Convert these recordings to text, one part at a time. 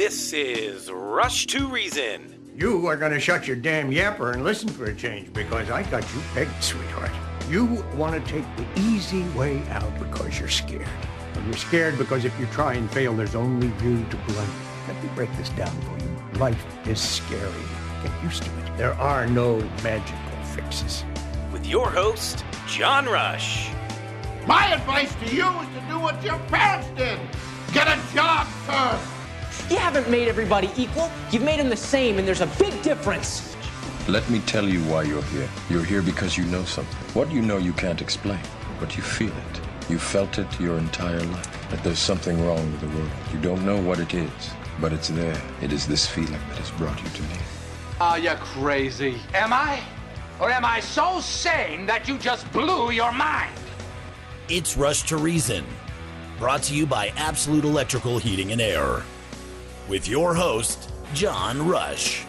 This is Rush to Reason. You are going to shut your damn yapper and listen for a change because I got you pegged, sweetheart. You want to take the easy way out because you're scared. And you're scared because if you try and fail, there's only you to blame. Let me break this down for you. Life is scary. Get used to it. There are no magical fixes. With your host, John Rush. My advice to you is to do what your parents did. Get a job first. You haven't made everybody equal. You've made them the same, and there's a big difference. Let me tell you why you're here. You're here because you know something. What you know you can't explain, but you feel it. You felt it your entire life, that there's something wrong with the world. You don't know what it is, but it's there. It is this feeling that has brought you to me. Are you crazy? Am I? Or am I so sane that you just blew your mind? It's Rush to Reason, brought to you by Absolute Electrical Heating and Air. With your host, John Rush.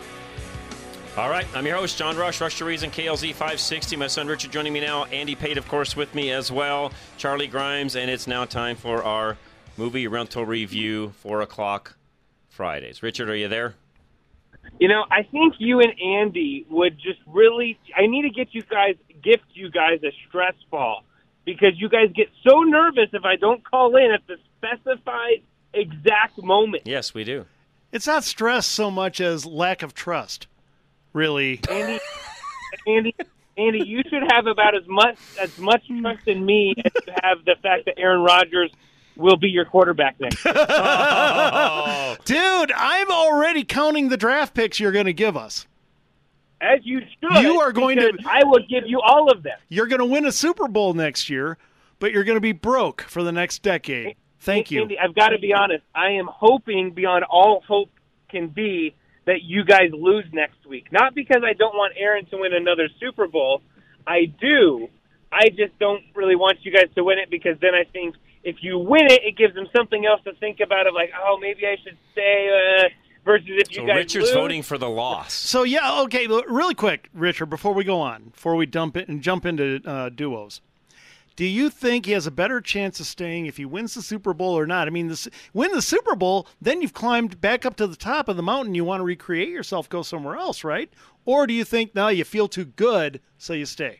All right, I'm your host, John Rush, Rush to Reason, KLZ 560. My son Richard joining me now. Andy Pate, of course, with me as well. Charlie Grimes, and it's now time for our movie rental review, 4 o'clock Fridays. Richard, are you there? You know, I think you and Andy would just really – I need to gift you guys a stress ball because you guys get so nervous if I don't call in at the specified exact moment. Yes, we do. It's not stress so much as lack of trust, really. Andy, you should have about as much trust in me as you have the fact that Aaron Rodgers will be your quarterback next year. Oh. Dude, I'm already counting the draft picks you're going to give us. As you should. You are going to. I will give you all of them. You're going to win a Super Bowl next year, but you're going to be broke for the next decade. Thank you. Andy, I've got to be honest. I am hoping beyond all hope can be that you guys lose next week. Not because I don't want Aaron to win another Super Bowl. I do. I just don't really want you guys to win it because then I think if you win it, it gives them something else to think about of like, oh, maybe I should stay versus if you guys Richard's lose. voting for the loss. So, yeah, okay, really quick, Richard, before we go on, before we jump into duos. Do you think he has a better chance of staying if he wins the Super Bowl or not? I mean, win the Super Bowl, then you've climbed back up to the top of the mountain. You want to recreate yourself, go somewhere else, right? Or do you think, no, you feel too good, so you stay?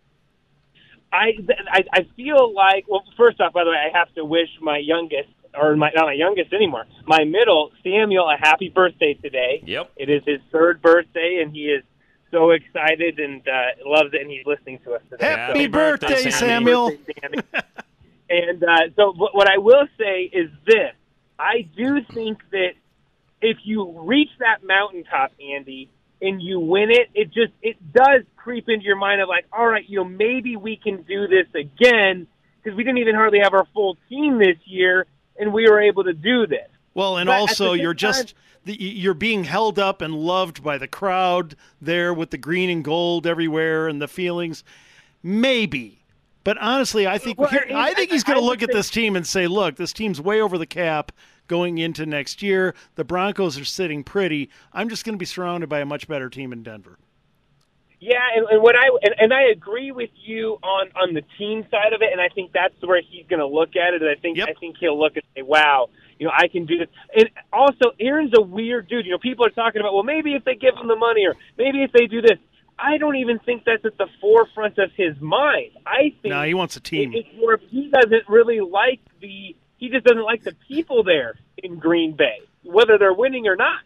I feel like, well, first off, by the way, I have to wish my youngest, or not my youngest anymore, my middle, Samuel, a happy birthday today. Yep. It is his 3rd birthday, and he is so excited and loves it, and he's listening to us today. Happy birthday, Samuel. Happy birthday, Sammy. And so what I will say is this. I do think that if you reach that mountaintop, Andy, and you win it, it does creep into your mind of like, all right, maybe we can do this again because we didn't even hardly have our full team this year, and we were able to do this. Well, and also you're being held up and loved by the crowd there with the green and gold everywhere and the feelings. Maybe. But honestly, I think he's going to look at this team and say, look, this team's way over the cap going into next year. The Broncos are sitting pretty. I'm just going to be surrounded by a much better team in Denver. Yeah, and I agree with you on the team side of it, and I think that's where he's going to look at it. And I think he'll look and say, wow, I can do this. And also, Aaron's a weird dude. People are talking about, well, maybe if they give him the money or maybe if they do this. I don't even think that's at the forefront of his mind. I think he wants a team. It's more he doesn't really like he just doesn't like the people there in Green Bay, whether they're winning or not.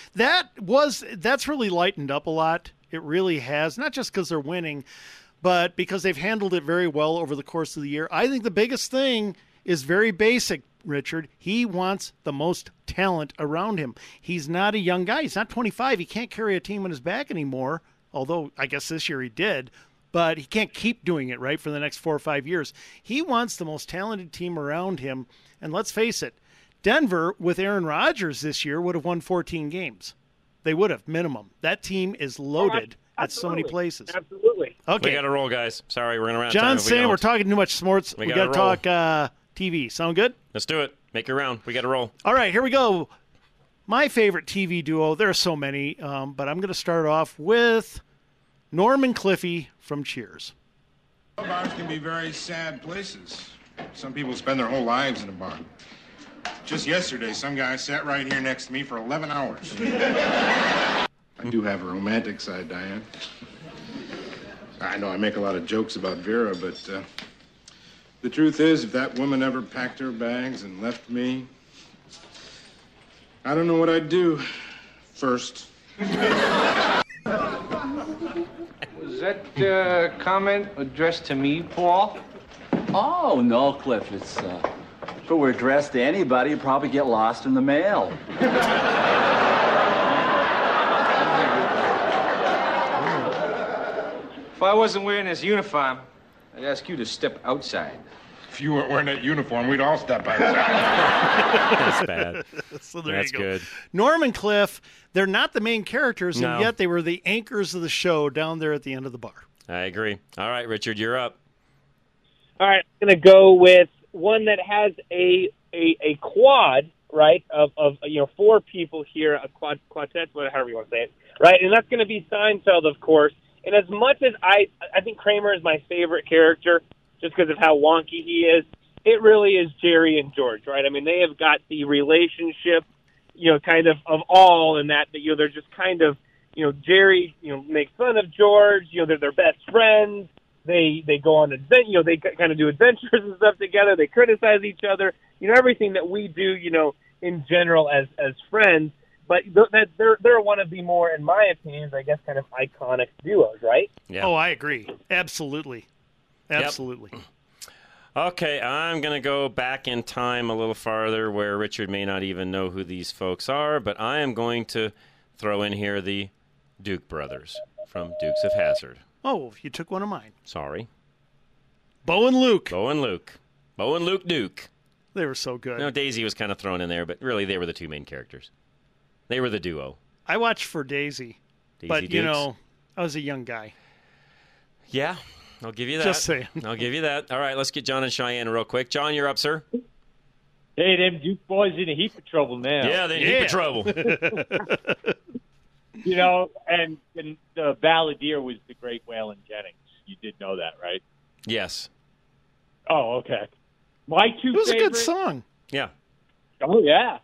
That's really lightened up a lot. It really has, not just because they're winning, but because they've handled it very well over the course of the year. I think the biggest thing is very basic, Richard. He wants the most talent around him. He's not a young guy. He's not 25. He can't carry a team on his back anymore, although I guess this year he did. But he can't keep doing it, right, for the next 4 or 5 years. He wants the most talented team around him. And let's face it, Denver, with Aaron Rodgers this year, would have won 14 games. They would have, minimum. That team is loaded at so many places. Absolutely. Okay. We got to roll, guys. Sorry, we're going to run out of time. John, Sam, we're talking too much sports. We got to talk TV. Sound good? Let's do it. Make it round. We got to roll. All right, here we go. My favorite TV duo, there are so many, but I'm going to start off with Norm and Cliffy from Cheers. Bars can be very sad places. Some people spend their whole lives in a bar. Just yesterday, some guy sat right here next to me for 11 hours. I do have a romantic side, Diane. I know I make a lot of jokes about Vera, but the truth is, if that woman ever packed her bags and left me, I don't know what I'd do first. Was that comment addressed to me, Paul? Oh, no, Cliff. It's, if it were addressed to anybody, it'd probably get lost in the mail. If I wasn't wearing this uniform, I'd ask you to step outside. If you weren't wearing that uniform, we'd all step outside. That's bad. So there That's you go. good. Norm and Cliff, they're not the main characters, No. and yet they were the anchors of the show down there at the end of the bar. I agree. All right, Richard, you're up. All right, I'm going to go with one that has a quad, right, of four people here, a quartet, however you want to say it, right? And that's going to be Seinfeld, of course. And as much as I think Kramer is my favorite character, just because of how wonky he is, it really is Jerry and George, right? I mean, they have got the relationship, kind of all in that, they're just kind of, Jerry, makes fun of George, they're their best friends. They go on they kind of do adventures and stuff together. They criticize each other, everything that we do, in general as friends. But they're one of the more, in my opinion, I guess, kind of iconic duos, right? Yeah. Oh, I agree. Absolutely. Absolutely. Yep. Okay, I'm going to go back in time a little farther where Richard may not even know who these folks are, but I am going to throw in here the Duke brothers from Dukes of Hazzard. Oh, you took one of mine. Sorry. Bo and Luke. Bo and Luke Duke. They were so good. No, Daisy was kind of thrown in there, but really they were the two main characters. They were the duo. I watched for Daisy, but, Dukes. I was a young guy. Yeah, I'll give you that. Just saying. I'll give you that. All right, let's get John and Cheyenne real quick. John, you're up, sir. Hey, them Duke boys in a heap of trouble now. Yeah, they're in a heap of trouble. And the balladeer was the great Waylon Jennings. You did know that, right? Yes. Oh, okay. My two It was favorite, a good song. Yeah. Oh, yeah.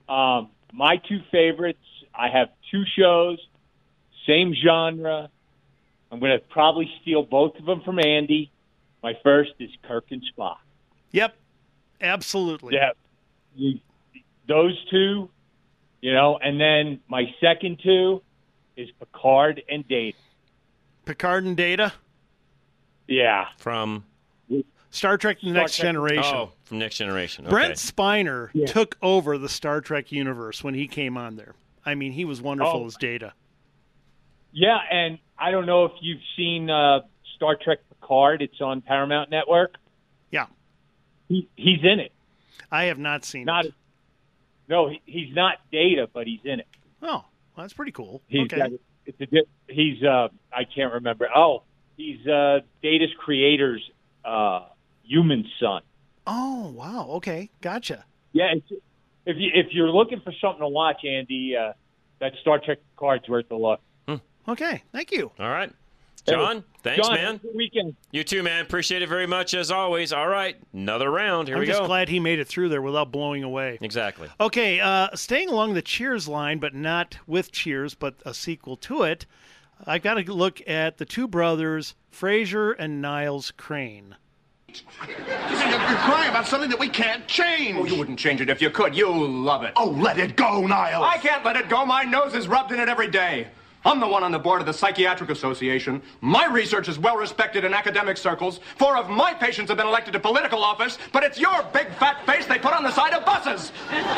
My two favorites, I have two shows, same genre. I'm going to probably steal both of them from Andy. My first is Kirk and Spock. Yep. Absolutely. Yeah. Those two, and then my second two is Picard and Data. Picard and Data? Yeah. From Star Trek The Next Generation. Oh, from Next Generation. Okay. Brent Spiner took over the Star Trek universe when he came on there. I mean, he was wonderful as Data. Yeah, and I don't know if you've seen Star Trek Picard. It's on Paramount Network. Yeah. He's in it. I have not seen it. No, he's not Data, but he's in it. Oh, well, that's pretty cool. He's okay. He's I can't remember. Oh, he's Data's creator's human son. Oh, wow. Okay, gotcha. Yeah, if you're looking for something to watch, Andy, that Star Trek Picard's worth a look. Okay, thank you. All right. John, thanks, John, man. have a good weekend. You too, man. Appreciate it very much, as always. All right, another round. Here I'm we go. just glad he made it through there without blowing away. Exactly. Okay, staying along the Cheers line, but not with Cheers, but a sequel to it, I've got to look at the two brothers, Frasier and Niles Crane. You're crying about something that we can't change. Oh, you wouldn't change it if you could. You love it. Oh, let it go, Niles. I can't let it go. My nose is rubbed in it every day. I'm the one on the board of the Psychiatric Association. My research is well respected in academic circles. 4 of my patients have been elected to political office, but it's your big fat face they put on the side of buses.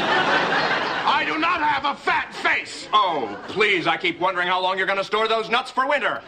I do not have a fat face. Oh, please, I keep wondering how long you're going to store those nuts for winter.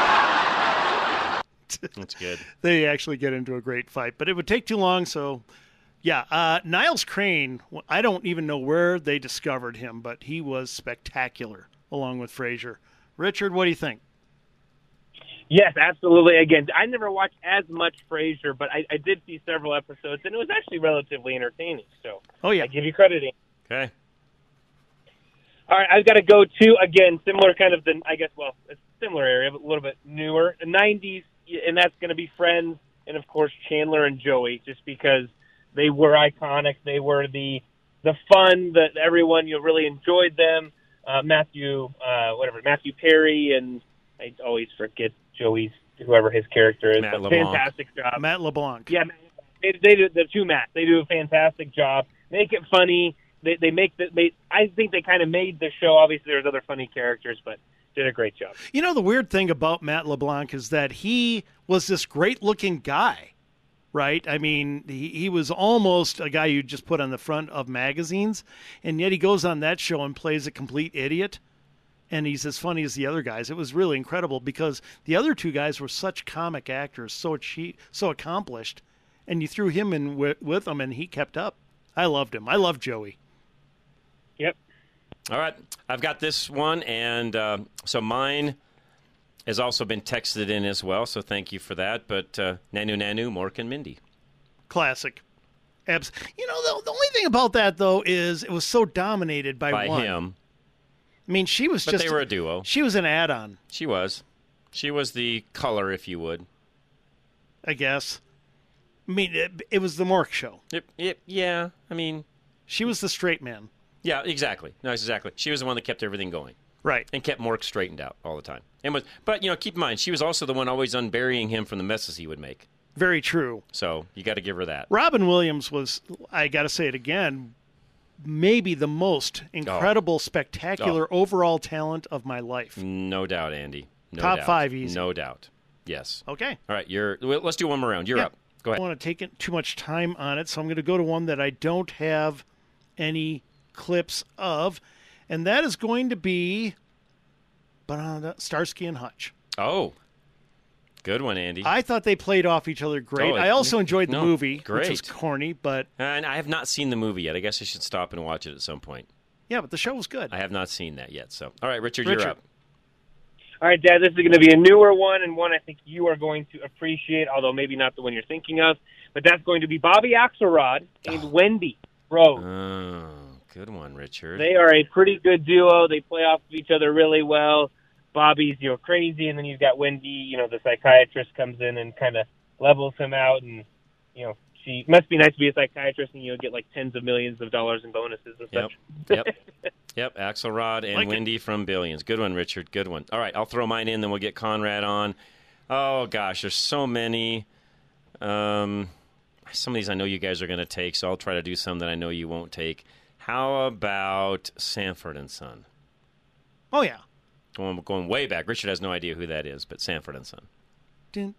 That's good. They actually get into a great fight, but it would take too long, so... Yeah, Niles Crane, I don't even know where they discovered him, but he was spectacular, along with Frasier. Richard, what do you think? Yes, absolutely. Again, I never watched as much Frasier, but I did see several episodes, and it was actually relatively entertaining. So I give you credit. Okay. All right, I've got to go to, again, similar kind of, a similar area, but a little bit newer. The 90s, and that's going to be Friends, and, of course, Chandler and Joey, just because they were iconic. They were the the fun that everyone really enjoyed them. Matthew Perry, and I always forget Joey's whoever his character is. Matt LeBlanc. Fantastic job. Matt LeBlanc. Yeah, they do the two Matts. They do a fantastic job. Make it funny. I think they kind of made the show. Obviously, there's other funny characters, but did a great job. You know, the weird thing about Matt LeBlanc is that he was this great-looking guy, right? I mean, he was almost a guy you'd just put on the front of magazines, and yet he goes on that show and plays a complete idiot, and he's as funny as the other guys. It was really incredible because the other two guys were such comic actors, so accomplished, and you threw him in with them, and he kept up. I loved him. I love Joey. Yep. All right. I've got this one, and so mine has also been texted in as well, so thank you for that. But Nanu, Mork and Mindy. Classic. You know, the only thing about that, though, is it was so dominated by one. Him. I mean, she was but just... they were a duo. She was an add-on. She was. She was the color, if you would. I guess. I mean, it was the Mork show. Yeah, I mean... She was the straight man. Yeah, exactly. No, exactly. She was the one that kept everything going. Right. And kept Mork straightened out all the time. But, keep in mind, she was also the one always unburying him from the messes he would make. Very true. So you got to give her that. Robin Williams was, I got to say it again, maybe the most incredible, spectacular overall talent of my life. No doubt, Andy. No Top doubt. 5 easy. No doubt. Yes. Okay. All right. Let's do one more round. You're up. Go ahead. I don't want to take too much time on it, so I'm going to go to one that I don't have any clips of, and that is going to be Starsky and Hutch. Oh, good one, Andy. I thought they played off each other great. I also enjoyed the movie, which was corny, but... And I have not seen the movie yet. I guess I should stop and watch it at some point. Yeah, but the show was good. I have not seen that yet. So, all right, Richard, you're up. All right, Dad, this is going to be a newer one, and one I think you are going to appreciate, although maybe not the one you're thinking of, but that's going to be Bobby Axelrod and Wendy Rose. Oh, good one, Richard. They are a pretty good duo. They play off of each other really well. Bobby's, crazy, and then you've got Wendy, the psychiatrist comes in and kind of levels him out, and, she must be nice to be a psychiatrist and, get like tens of millions of dollars in bonuses and such. Yep, Axelrod and Wendy from Billions. Good one, Richard. Good one. All right, I'll throw mine in, then we'll get Conrad on. Oh, gosh, there's so many. Some of these I know you guys are going to take, so I'll try to do some that I know you won't take. How about Sanford and Son? Oh, yeah. Going way back. Richard has no idea who that is, but Sanford and Son. No.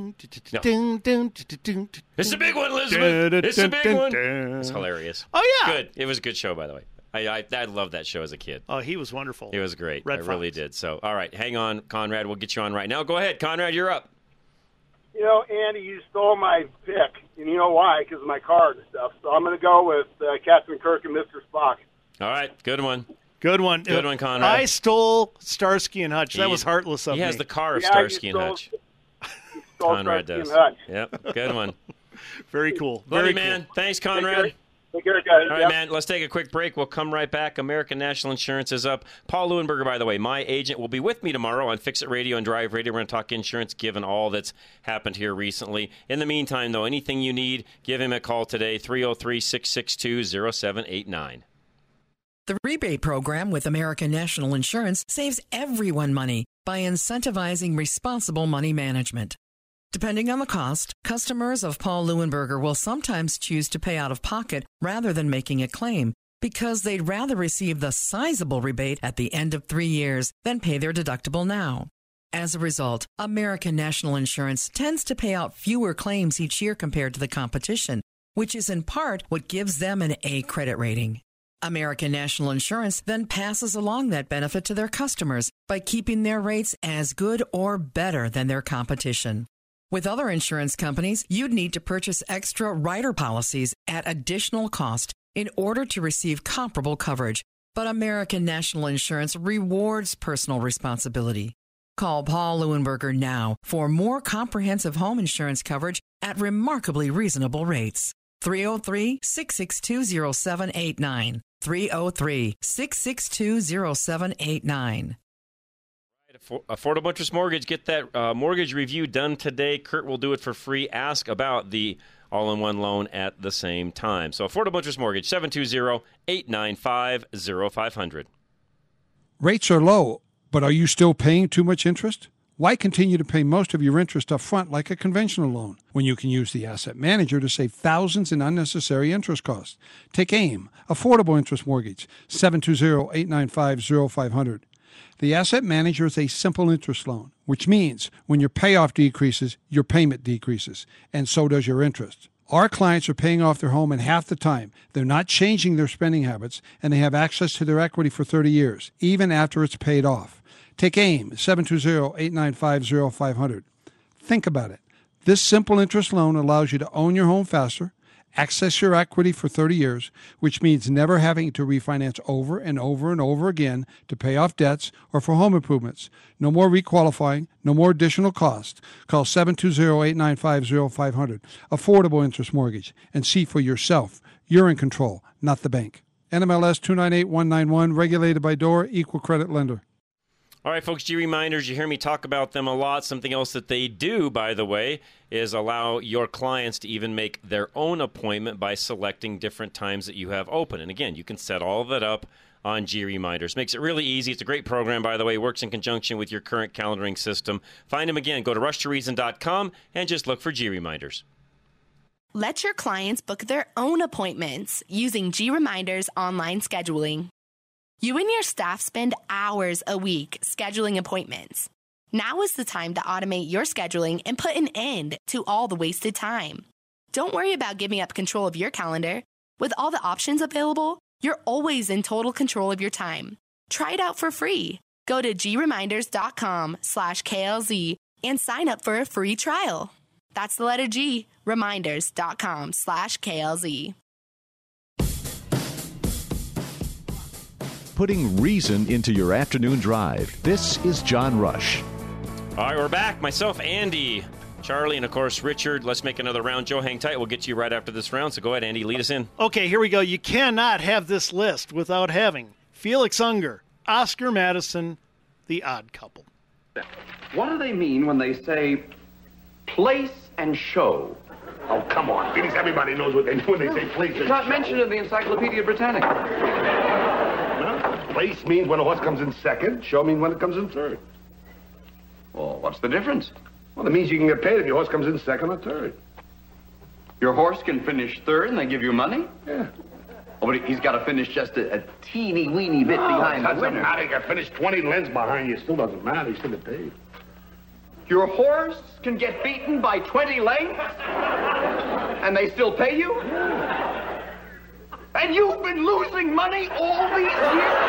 It's a big one, Elizabeth. It's a big one. It's hilarious. Oh, yeah. Good. It was a good show, by the way. I loved that show as a kid. Oh, he was wonderful. It was great. Red I really did. So, all right, hang on, Conrad. We'll get you on right now. Go ahead, Conrad. You're up. Andy, you stole my pick, and you know why? Because of my card and stuff. So I'm going to go with Captain Kirk and Mr. Spock. All right, good one. Good one. Good one, Conrad. I stole Starsky and Hutch. That was heartless of me. He has the car of Starsky and Hutch. Conrad does. Yep, good one. Very cool. Love Very you, man. cool. Thanks, Conrad. Take care, guys. All right, man, let's take a quick break. We'll come right back. American National Insurance is up. Paul Leuenberger, by the way, my agent, will be with me tomorrow on Fix It Radio and Drive Radio. We're going to talk insurance, given all that's happened here recently. In the meantime, though, anything you need, give him a call today, 303-662-0789. The rebate program with American National Insurance saves everyone money by incentivizing responsible money management. Depending on the cost, customers of Paul Leuenberger will sometimes choose to pay out of pocket rather than making a claim because they'd rather receive the sizable rebate at the end of 3 years than pay their deductible now. As a result, American National Insurance tends to pay out fewer claims each year compared to the competition, which is in part what gives them an A credit rating. American National Insurance then passes along that benefit to their customers by keeping their rates as good or better than their competition. With other insurance companies, you'd need to purchase extra rider policies at additional cost in order to receive comparable coverage. But American National Insurance rewards personal responsibility. Call Paul Leuenberger now for more comprehensive home insurance coverage at remarkably reasonable rates. 303-662-0789. 303-662-0789. Affordable Interest Mortgage. Get that mortgage review done today. Kurt will do it for free. Ask about the all-in-one loan at the same time. So Affordable Interest Mortgage, 720-895-0500. Rates are low, but are you still paying too much interest? Why continue to pay most of your interest up front like a conventional loan when you can use the asset manager to save thousands in unnecessary interest costs? Take AIM, Affordable Interest Mortgage, 720-895-0500. The asset manager is a simple interest loan, which means when your payoff decreases, your payment decreases, and so does your interest. Our clients are paying off their home in half the time. They're not changing their spending habits, and they have access to their equity for 30 years, even after it's paid off. Take AIM, 720-895-0500. Think about it. This simple interest loan allows you to own your home faster, access your equity for 30 years, which means never having to refinance over and over and over again to pay off debts or for home improvements. No more requalifying, no more additional cost. Call 720-895-0500, Affordable Interest Mortgage, and see for yourself. You're in control, not the bank. NMLS 298191, regulated by DORA, equal credit lender. All right, folks, G-Reminders, you hear me talk about them a lot. Something else that they do, by the way, is allow your clients to even make their own appointment by selecting different times that you have open. And again, you can set all of that up on G-Reminders. Makes it really easy. It's a great program, by the way. It works in conjunction with your current calendaring system. Find them again. Go to rushtoreason.com and just look for G-Reminders. Let your clients book their own appointments using G-Reminders online scheduling. You and your staff spend hours a week scheduling appointments. Now is the time to automate your scheduling and put an end to all the wasted time. Don't worry about giving up control of your calendar. With all the options available, you're always in total control of your time. Try it out for free. Go to greminders.com/KLZ and sign up for a free trial. That's the letter G, reminders.com/KLZ. Putting reason into your afternoon drive. This is John Rush. All right, we're back. Myself, Andy, Charlie, and, of course, Richard. Let's make another round. Joe, hang tight. We'll get to you right after this round. So go ahead, Andy. Lead us in. Okay, here we go. You cannot have this list without having Felix Unger, Oscar Madison, The Odd Couple. What do they mean when they say place and show? Oh, come on. Felix, everybody knows what they mean when they say place and show. It's not mentioned in the Encyclopedia Britannica. Place means when a horse comes in second. Show means when it comes in third. Well, what's the difference? Well, it means you can get paid if your horse comes in second or third. Your horse can finish third and they give you money? Yeah. Oh, but he's got to finish just a teeny-weeny bit behind the winner. Doesn't matter. You can finish 20 lengths behind you. Still doesn't matter. You still get paid. Your horse can get beaten by 20 lengths? And they still pay you? Yeah. And you've been losing money all these years?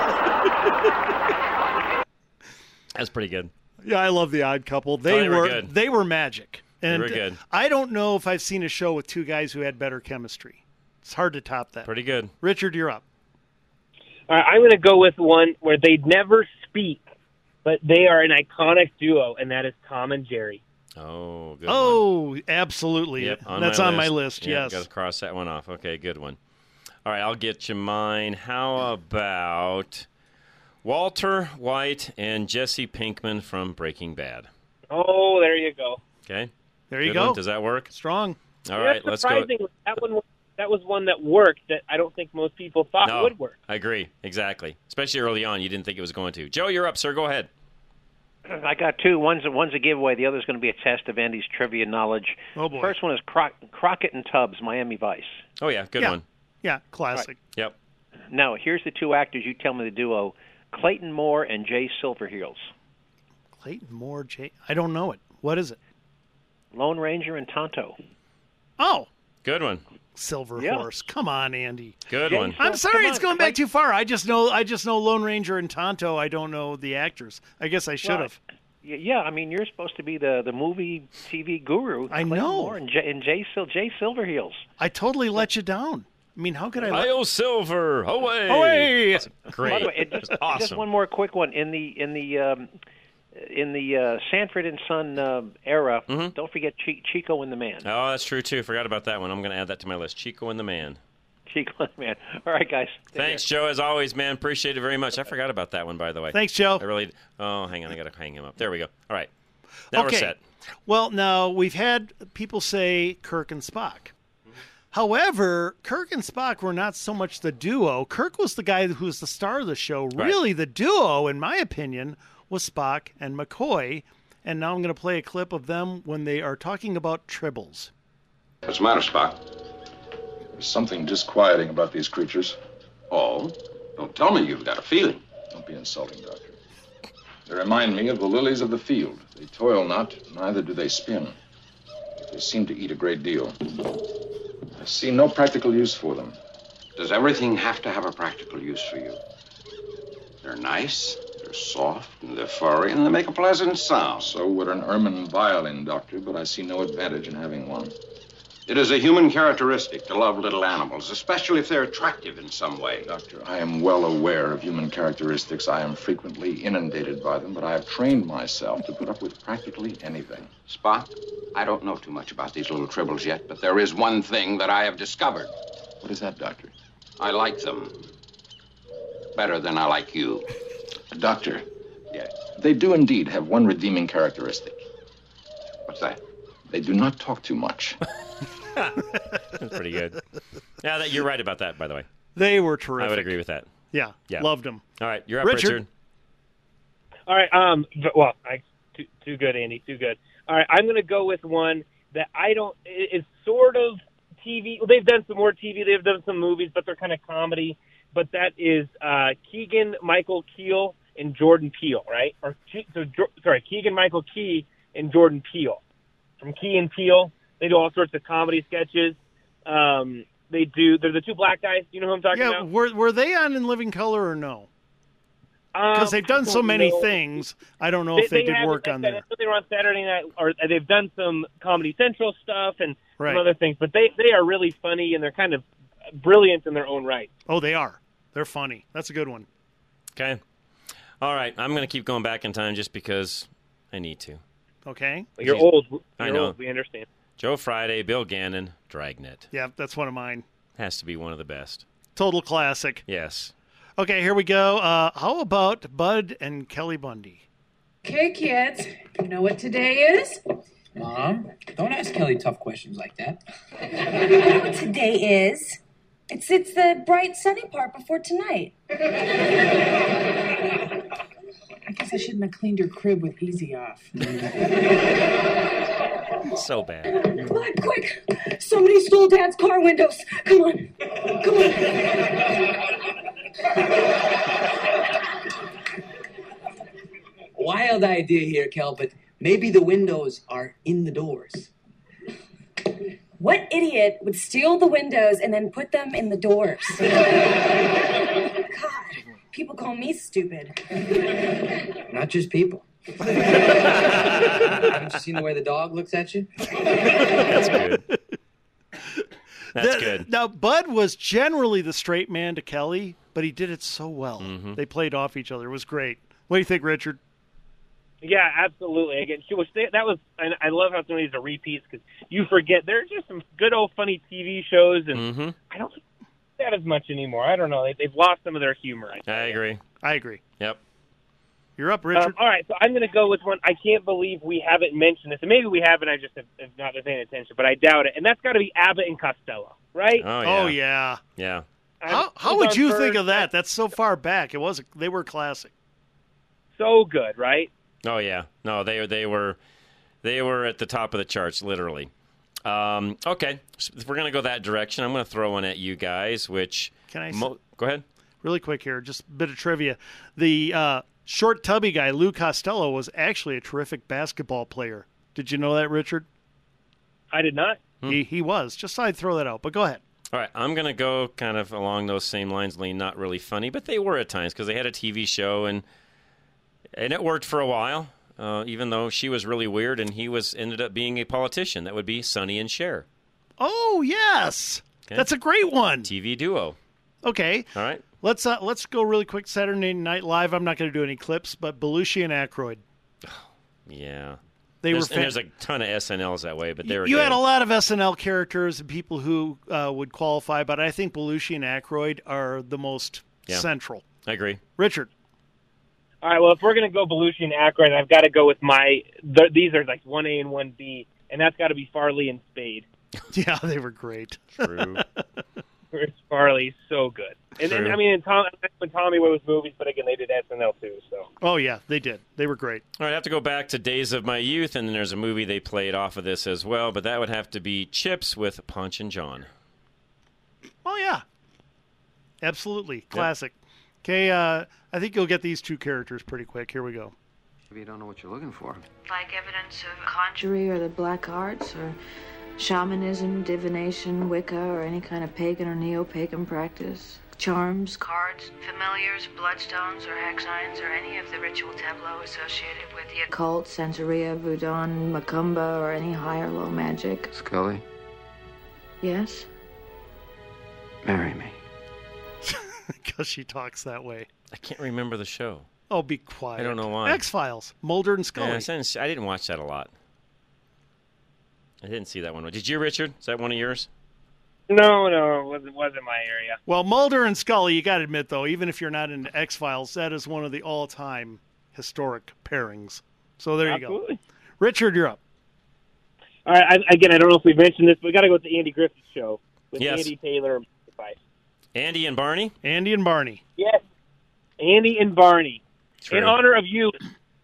That's pretty good. Yeah, I love The Odd Couple. They were magic. And they were good. I don't know if I've seen a show with two guys who had better chemistry. It's hard to top that. Pretty good. Richard, you're up. I'm going to go with one where they never speak, but they are an iconic duo, and that is Tom and Jerry. Oh, good one. Absolutely. Yep, That's on my list, yep, yes. Got to cross that one off. Okay, good one. All right, I'll get you mine. How about Walter White and Jesse Pinkman from Breaking Bad? Oh, there you go. Okay. There you Good go. one. Does that work? Strong. All right, let's go. That was one that worked that I don't think most people thought would work. I agree. Exactly. Especially early on, you didn't think it was going to. Joe, you're up, sir. Go ahead. I got two. One's a giveaway. The other's going to be a test of Andy's trivia knowledge. Oh, boy. First one is Crockett and Tubbs, Miami Vice. Oh, yeah. Good one. Yeah, classic. Right. Yep. Now, here's the two actors. You tell me the duo. Clayton Moore and Jay Silverheels. Clayton Moore, I don't know it. What is it? Lone Ranger and Tonto. Oh. Good one. Silver Horse. Come on, Andy. Good one. I'm sorry, it's going back too far. I just know Lone Ranger and Tonto. I don't know the actors. I guess I should have. Yeah, I mean, you're supposed to be the movie TV guru. I know. Clayton Moore and Jay Silverheels. I totally let you down. I mean, how could I? Io Silver, away! Away! That's great. By the way, awesome. Just one more quick one. In the Sanford and Son era, don't forget Chico and the Man. Oh, that's true too. Forgot about that one. I'm going to add that to my list. Chico and the Man. Chico and the Man. All right, guys. Thanks, Joe. As always, man. Appreciate it very much. I forgot about that one, by the way. Thanks, Joe. I really. Oh, hang on. I got to hang him up. There we go. All right. Now we're set. Well, now we've had people say Kirk and Spock. However, Kirk and Spock were not so much the duo. Kirk was the guy who was the star of the show. Right. Really, the duo, in my opinion, was Spock and McCoy. And now I'm going to play a clip of them when they are talking about tribbles. What's the matter, Spock? There's something disquieting about these creatures. Oh? Don't tell me you've got a feeling. Don't be insulting, Doctor. They remind me of the lilies of the field. They toil not, neither do they spin. But they seem to eat a great deal. I see no practical use for them. Does everything have to have a practical use for you? They're nice, they're soft, and they're furry, and they make a pleasant sound. So would an ermine violin, Doctor, but I see no advantage in having one. It is a human characteristic to love little animals, especially if they're attractive in some way. Doctor, I am well aware of human characteristics. I am frequently inundated by them, but I have trained myself to put up with practically anything. Spock, I don't know too much about these little tribbles yet, but there is one thing that I have discovered. What is that, Doctor? I like them. Better than I like you. Doctor, yeah, they do indeed have one redeeming characteristic. What's that? They do not talk too much. That's pretty good. Yeah, you're right about that, by the way. They were terrific. I would agree with that. Yeah, loved them. All right, you're up, Richard. All right, well, too good, Andy, too good. All right, I'm going to go with one that is sort of TV. Well, they've done some more TV. They've done some movies, but they're kind of comedy. But that is Keegan-Michael Key and Jordan Peele, right? Keegan-Michael Key and Jordan Peele. From Key and Peele, they do all sorts of comedy sketches. They're the two black guys. You know who I'm talking about? Yeah, were they on In Living Color or no? Because they've done so many things. I don't know if they did work on there. They were on Saturday Night, or they've done some Comedy Central stuff and Right. some other things. But they are really funny, and they're kind of brilliant in their own right. Oh, they are. They're funny. That's a good one. Okay. All right, I'm going to keep going back in time just because I need to. Okay. You're old. I know. Old. We understand. Joe Friday, Bill Gannon, Dragnet. Yeah, that's one of mine. Has to be one of the best. Total classic. Yes. Okay, here we go. How about Bud and Kelly Bundy? Okay, kids, you know what today is? Mom, don't ask Kelly tough questions like that. You know what today is? It's the bright sunny part before tonight. I guess I shouldn't have cleaned your crib with Easy Off. So bad. Come on, quick! Somebody stole Dad's car windows. Come on. Come on. Wild idea here, Kel, but maybe the windows are in the doors. What idiot would steal the windows and then put them in the doors? God, people call me stupid. Not just people. Haven't you seen the way the dog looks at you? That's good. That's good. Now, Bud was generally the straight man to Kelly, but he did it so well. Mm-hmm. They played off each other. It was great. What do you think, Richard? Yeah, absolutely. Again, and I love how some of these are repeats because you forget there's just some good old funny TV shows, and I don't think that as much anymore. I don't know. They've lost some of their humor. I agree. I agree. Yep. You're up, Richard. All right, so I'm going to go with one. I can't believe we haven't mentioned this, and maybe we haven't. I just have not been paying attention, but I doubt it. And that's got to be Abbott and Costello, right? Oh yeah. Yeah. How would you think of that? That's so far back. They were classic. So good, right? Oh yeah, no, they were at the top of the charts, literally. Okay, so if we're gonna go that direction, I'm gonna throw one at you guys. Which can I go ahead? Really quick here, just a bit of trivia. The short, tubby guy, Lou Costello, was actually a terrific basketball player. Did you know that, Richard? I did not. He was. Just thought I'd throw that out. But go ahead. All right, I'm gonna go kind of along those same lines. Not really funny, but they were at times because they had a TV show and it worked for a while, even though she was really weird and he ended up being a politician. That would be Sonny and Cher. Oh, yes. Okay. That's a great one. TV duo. Okay. All right. Let's go really quick. Saturday Night Live. I'm not going to do any clips, but Belushi and Aykroyd. Yeah. There's a ton of SNLs that way, but they were You good. had a lot of SNL characters and people who would qualify, but I think Belushi and Aykroyd are the most central. I agree. Richard. All right, well, if we're going to go Belushi and Aykroyd, I've got to go with these are like 1A and 1B, and that's got to be Farley and Spade. Yeah, they were great. True. Chris Farley, so good. And then, I mean, when Tommy was movies, but again, they did SNL too. So. Oh yeah, they did. They were great. All right, I have to go back to Days of My Youth, and then there's a movie they played off of this as well, but that would have to be Chips with Punch and John. Oh yeah, absolutely classic. Okay, I think you'll get these two characters pretty quick. Here we go. Maybe you don't know what you're looking for. Like evidence of conjury or the black arts or shamanism, divination, Wicca, or any kind of pagan or neo-pagan practice. Charms, cards, familiars, bloodstones, or hex signs, or any of the ritual tableau associated with the occult, Santeria, Voodoo, Macumba, or any high or low magic. Scully, Yes? marry me. Because she talks that way. I can't remember the show. Oh, be quiet. I don't know why. X-Files, Mulder and Scully. Yeah, I didn't watch that a lot. I didn't see that one. Did you, Richard? Is that one of yours? No, it wasn't my area. Well, Mulder and Scully, you got to admit, though, even if you're not into X-Files, that is one of the all-time historic pairings. So there you go. Richard, you're up. All right, I don't know if we mentioned this, but we got to go with the Andy Griffith Show with Yes. Andy Taylor and Fife. Andy and Barney? Andy and Barney. Yes, Andy and Barney. True. In honor of you.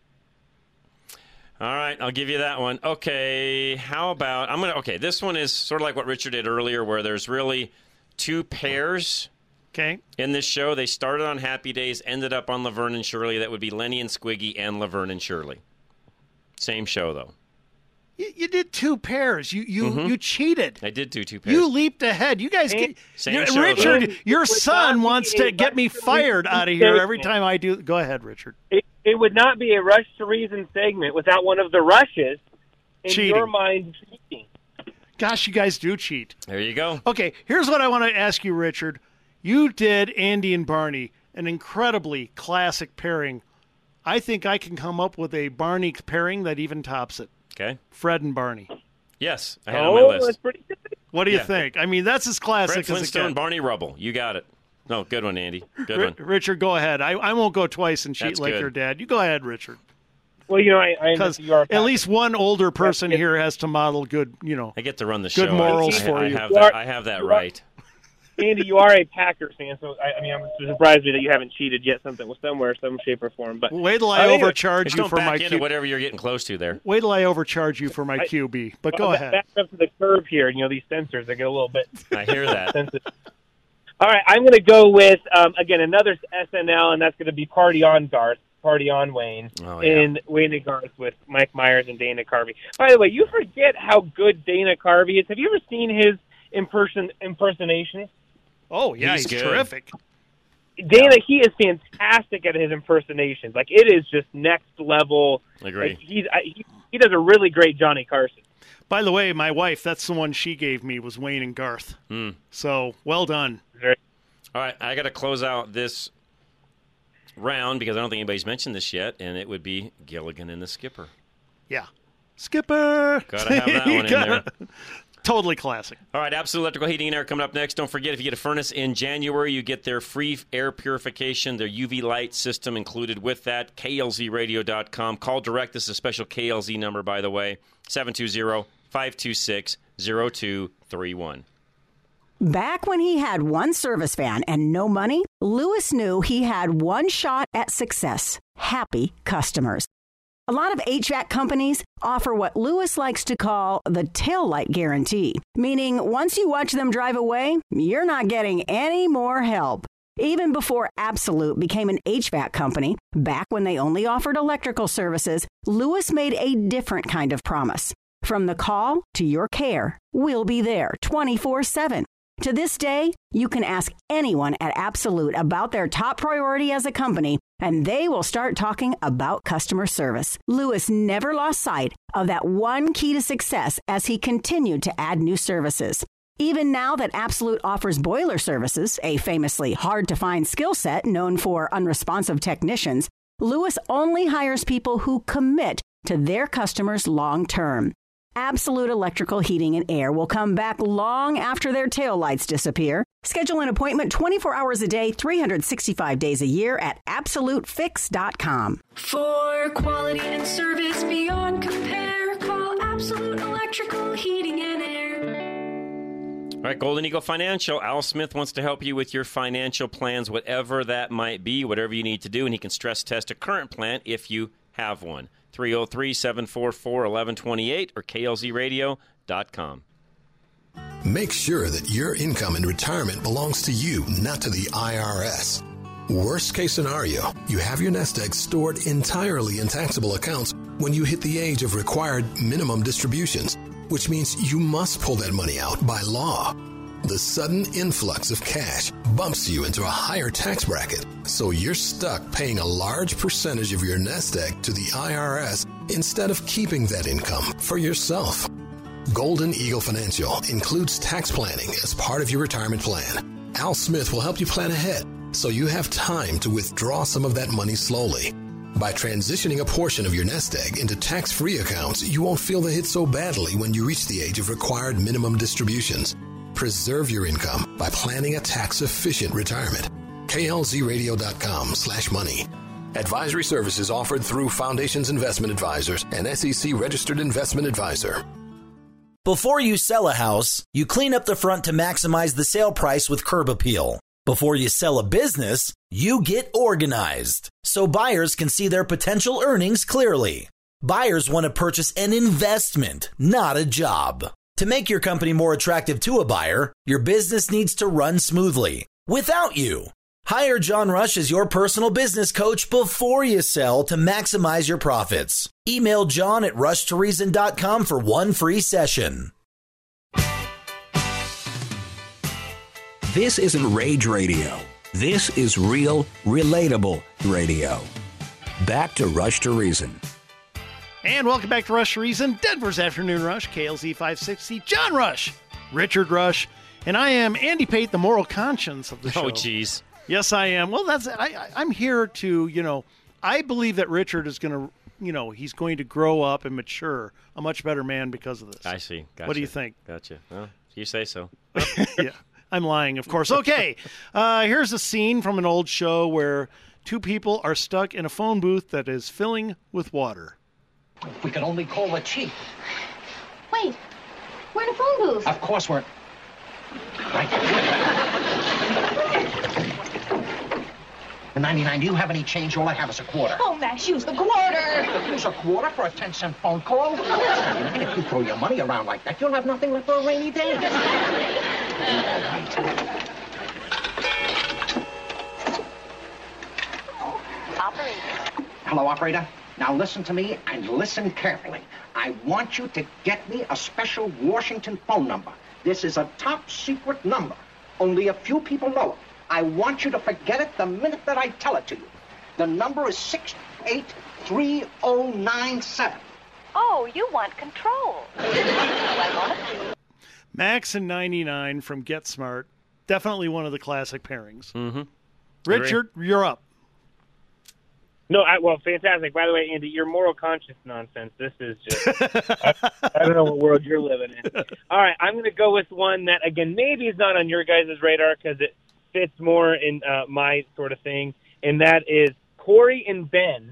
All right, I'll give you that one. Okay, how about this one is sort of like what Richard did earlier, where there's really two pairs. Okay. In this show, they started on Happy Days, ended up on Laverne and Shirley. That would be Lenny and Squiggy and Laverne and Shirley. Same show though. You did two pairs. You cheated. I did do two pairs. You leaped ahead. You guys get Same show, Richard. though. Your son wants to get me fired out of here every time I do. Go ahead, Richard. It would not be a Rush to Reason segment without one of the Rushes in Cheating. your mind cheating. Gosh, you guys do cheat. There you go. Okay, here's what I want to ask you, Richard. You did Andy and Barney, an incredibly classic pairing. I think I can come up with a Barney pairing that even tops it. Okay. Fred and Barney. Yes, I had it on my list. That's pretty good. What do you think? I mean, that's as classic Fred as it Flintstone, gets. Barney Rubble. You got it. No, good one, Andy. Good one. Richard, go ahead. I won't go twice and cheat That's like good. your dad. You go ahead, Richard. Well, I Because at least one older person here has to model good, I get to run the show. good morals I for you. I have that right. Andy, you are a Packers fan, so I'm surprised me that you haven't cheated yet somewhere, some shape or form. But Wait till I anyway, overcharge Just you don't for my back into QB. whatever you're getting close to there. Wait till I overcharge you for my QB. But go ahead. Back up to the curve here. These sensors, they get a little bit. I hear that. sensitive. All right, I'm going to go with again another SNL, and that's going to be Party on Garth, Party on Wayne, in Wayne and Garth with Mike Myers and Dana Carvey. By the way, you forget how good Dana Carvey is. Have you ever seen his impersonations? Oh yeah, he's good. terrific. Dana, he is fantastic at his impersonations. Like, it is just next level. Agree. Like, he does a really great Johnny Carson. By the way, my wife, that's the one she gave me, was Wayne and Garth. So, well done. All right, I got to close out this round because I don't think anybody's mentioned this yet, and it would be Gilligan and the Skipper. Yeah. Skipper! Got to have that one in there. Totally classic. All right, Absolute Electrical Heating and Air coming up next. Don't forget, if you get a furnace in January, you get their free air purification, their UV light system included with that. KLZradio.com. Call direct. This is a special KLZ number, by the way, 720-526-0231. Back when he had one service van and no money, Lewis knew he had one shot at success: happy customers. A lot of HVAC companies offer what Lewis likes to call the taillight guarantee, meaning once you watch them drive away, you're not getting any more help. Even before Absolute became an HVAC company, back when they only offered electrical services, Lewis made a different kind of promise. From the call to your care, we'll be there 24/7. To this day, you can ask anyone at Absolute about their top priority as a company, and they will start talking about customer service. Lewis never lost sight of that one key to success as he continued to add new services. Even now that Absolute offers boiler services, a famously hard-to-find skill set known for unresponsive technicians, Lewis only hires people who commit to their customers long-term. Absolute Electrical Heating and Air will come back long after their taillights disappear. Schedule an appointment 24 hours a day, 365 days a year at AbsoluteFix.com. For quality and service beyond compare, call Absolute Electrical Heating and Air. All right, Golden Eagle Financial. Al Smith wants to help you with your financial plans, whatever that might be, whatever you need to do, and he can stress test a current plan if you have one. 303-744-1128 or klzradio.com. Make sure that your income in retirement belongs to you, not to the IRS. Worst case scenario, you have your nest egg stored entirely in taxable accounts when you hit the age of required minimum distributions, which means you must pull that money out by law. The sudden influx of cash bumps you into a higher tax bracket, so you're stuck paying a large percentage of your nest egg to the IRS instead of keeping that income for yourself. Golden Eagle Financial includes tax planning as part of your retirement plan. Al Smith will help you plan ahead so you have time to withdraw some of that money slowly. By transitioning a portion of your nest egg into tax-free accounts, you won't feel the hit so badly when you reach the age of required minimum distributions. Preserve your income by planning a tax-efficient retirement. klzradio.com/money. Advisory services offered through Foundations Investment Advisors, an SEC-registered investment advisor. Before you sell a house, you clean up the front to maximize the sale price with Curb Appeal. Before you sell a business, you get organized so buyers can see their potential earnings clearly. Buyers want to purchase an investment, not a job. To make your company more attractive to a buyer, your business needs to run smoothly without you. Hire John Rush as your personal business coach before you sell to maximize your profits. Email John at rushtoreason.com for one free session. This isn't rage radio. This is real, relatable radio. Back to Rush to Reason. And welcome back to Rush to Reason, Denver's Afternoon Rush, KLZ 560. John Rush, Richard Rush, and I am Andy Pate, the moral conscience of the show. Oh, geez. Yes, I am. Well, I'm here to, I believe that Richard is going to, he's going to grow up and mature a much better man because of this. I see. Gotcha. What do you think? Gotcha. Well, you say so. Yeah, I'm lying, of course. Okay, here's a scene from an old show where two people are stuck in a phone booth that is filling with water. If we could only call the chief. Wait, we're in a phone booth. Of course we're... Right. The 99, do you have any change? All I have is a quarter. Oh, Max, use the quarter. Use a quarter for a 10-cent phone call? If you throw your money around like that, you'll have nothing left for a rainy day. Operator. Hello, operator. Now listen to me and listen carefully. I want you to get me a special Washington phone number. This is a top secret number. Only a few people know it. I want you to forget it the minute that I tell it to you. The number is 683097. Oh, you want control. Max and 99 from Get Smart. Definitely one of the classic pairings. Mm-hmm. Richard, you're up. No, well, fantastic. By the way, Andy, your moral conscience nonsense. This is just, I don't know what world you're living in. All right, I'm going to go with one that, again, maybe is not on your guys' radar because it fits more in my sort of thing, and that is Corey and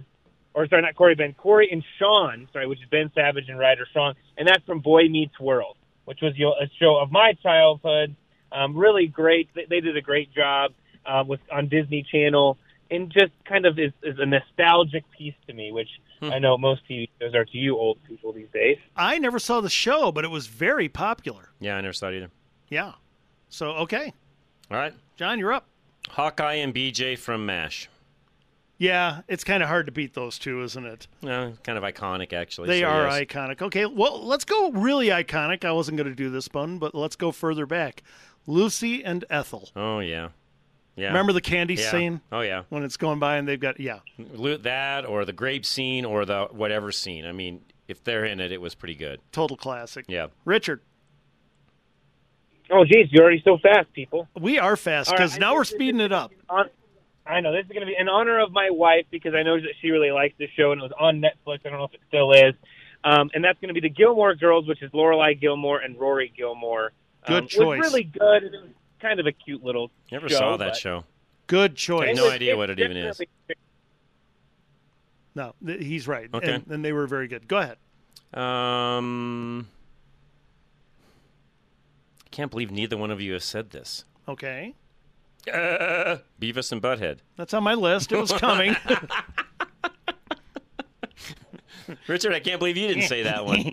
Sean, which is Ben Savage and Ryder Strong, and that's from Boy Meets World, which was a show of my childhood. Really great. They did a great job on Disney Channel. And just kind of is a nostalgic piece to me, which I know most TV shows are to you old people these days. I never saw the show, but it was very popular. Yeah, I never saw it either. Yeah. So, okay. All right. John, you're up. Hawkeye and BJ from MASH. Yeah, it's kind of hard to beat those two, isn't it? No, kind of iconic, actually. They are iconic. Okay, well, let's go really iconic. I wasn't going to do this one, but let's go further back. Lucy and Ethel. Oh, yeah. Yeah. Remember the candy scene? Oh, yeah. When it's going by and they've got, that or the grape scene or the whatever scene. I mean, if they're in it, it was pretty good. Total classic. Yeah. Richard. Oh, geez, you're already so fast, people. We are fast because now we're speeding it up. I know. This is going to be in honor of my wife because I know that she really likes this show and it was on Netflix. I don't know if it still is. And that's going to be the Gilmore Girls, which is Lorelai Gilmore and Rory Gilmore. Good choice. It was really good. It was kind of a cute little Never show. saw that show. Good choice. I have no idea what it even is. No, he's right. Okay. And they were very good. Go ahead. I can't believe neither one of you has said this. Okay. Beavis and Butthead. That's on my list. It was coming. Richard, I can't believe you didn't say that one.